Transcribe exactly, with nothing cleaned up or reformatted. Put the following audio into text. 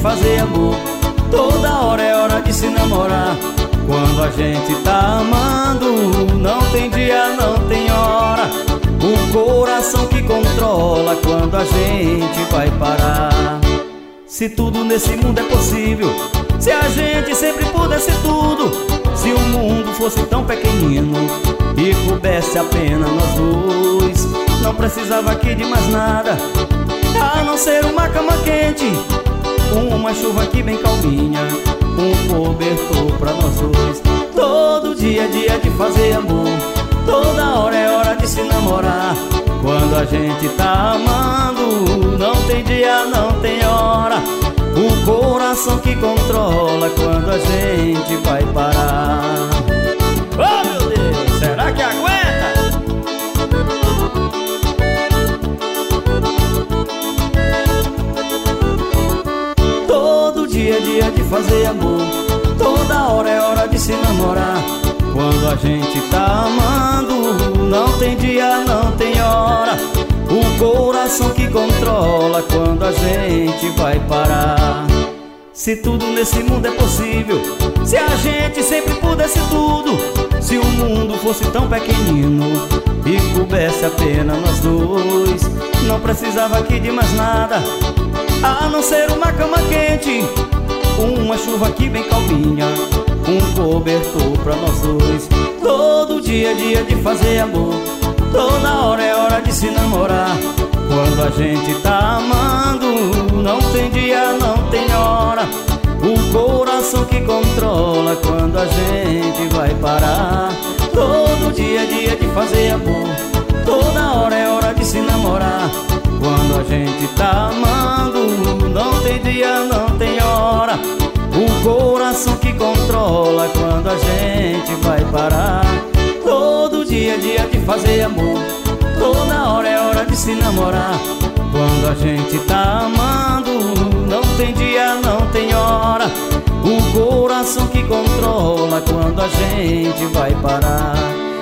fazer amor, toda hora é hora de se namorar. Quando a gente tá amando, não tem dia, não tem hora. O coração que controla quando a gente vai parar. Se tudo nesse mundo é possível, se a gente sempre pudesse tudo, se o mundo fosse tão pequenino e coubesse apenas nós dois, não precisava aqui de mais nada, a não ser uma cama quente, uma chuva aqui bem calminha, um cobertor pra nós dois. Todo dia é dia de fazer amor, toda hora é hora de se namorar. Quando a gente tá amando, não tem dia, não tem hora. O coração que controla quando a gente vai parar. Oh meu Deus, será que aguenta? Todo dia é dia de fazer amor, toda hora é hora de se namorar. Quando a gente tá amando, não tem dia, não tem hora. O coração que controla quando a gente vai parar. Se tudo nesse mundo é possível, se a gente sempre pudesse tudo, se o mundo fosse tão pequenino e coubesse apenas nós dois, não precisava aqui de mais nada, a não ser uma cama quente, uma chuva aqui bem calminha, um cobertor pra nós dois. Todo dia é dia de fazer amor, toda hora é hora de se namorar. Quando a gente tá amando, não tem dia, não tem hora. O coração que controla quando a gente vai parar. Todo dia é dia de fazer amor, toda hora é hora de se namorar. Quando a gente tá amando, não tem dia, não tem hora. O coração que controla quando a gente vai parar. Todo dia é dia de fazer amor, toda hora é hora de se namorar. Quando a gente tá amando, não tem dia, não tem hora. O coração que controla quando a gente vai parar.